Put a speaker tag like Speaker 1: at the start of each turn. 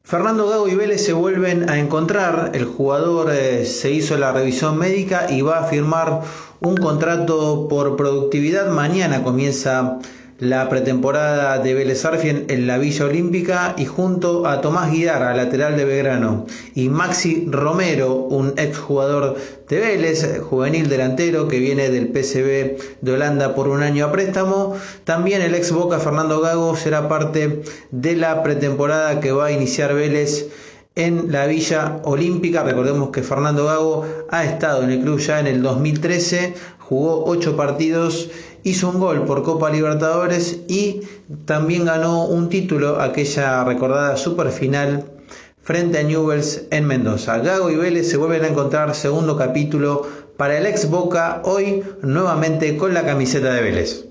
Speaker 1: Fernando Gago y Vélez se vuelven a encontrar. El jugador se hizo la revisión médica y va a firmar un contrato por productividad. Mañana comienza la pretemporada de Vélez Sarsfield en la Villa Olímpica, y junto a Tomás Guidarra, lateral de Belgrano, y Maxi Romero, un exjugador de Vélez, juvenil delantero que viene del PSV de Holanda por un año a préstamo, también el ex Boca Fernando Gago será parte de la pretemporada que va a iniciar Vélez en la Villa Olímpica. Recordemos que Fernando Gago ha estado en el club ya en el 2013, jugó 8 partidos, hizo un gol por Copa Libertadores y también ganó un título, aquella recordada superfinal frente a Newell's en Mendoza. Gago y Vélez se vuelven a encontrar, segundo capítulo para el ex Boca, hoy nuevamente con la camiseta de Vélez.